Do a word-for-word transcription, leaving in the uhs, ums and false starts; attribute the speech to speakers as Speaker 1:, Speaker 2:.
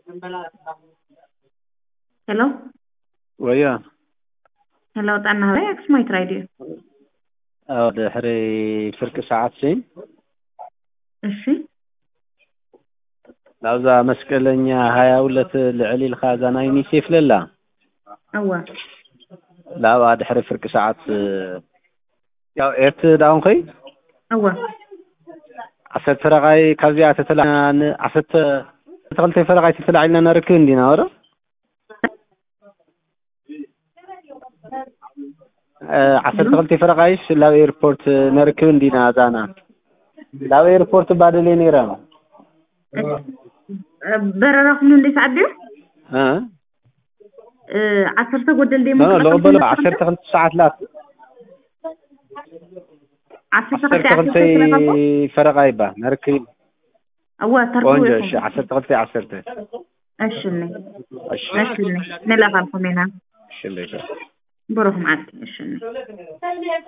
Speaker 1: Hello?
Speaker 2: ويا
Speaker 1: Hello, أنا هاي أكس مايك راديو.
Speaker 2: أو دحري فرق ساعات سين
Speaker 1: እሺ
Speaker 2: ላውዛ መስቀለኛ ሀያ ሁለት ልዕሊ الخازانة ينيسيف لله
Speaker 1: أوا
Speaker 2: ላባ ድሕሪ ፍርቂ ሰዓት ያው ኤርት ዳውን ኸይ
Speaker 1: أوا
Speaker 2: ዓሰርተ ፈረቓይ ካብዚኣ ተተላዕና ዓሰርተ ክልተ ፈረቓይ ተተላዒልና ነርክብ እንዲና ወረ ዓሰርተ ክልተ ፈረቓይስ ላብ ኤርፖርት ነርክብ እንዲና ዛና ላብ ኤርፖርት ባደለይ ነይራ
Speaker 1: በረራኩም እንዴት አድዩ
Speaker 2: እ
Speaker 1: عشرة قدل دي
Speaker 2: ممكن لو بلو عشرة خمس ساعات لا
Speaker 1: عشرة
Speaker 2: خمس فرقايبة نركب
Speaker 1: أوا تركوا
Speaker 2: وانجش عشرة خمس عشرة
Speaker 1: أشلني أشلني نلا خالكم هنا
Speaker 2: أشلني
Speaker 1: بروح معك أشلني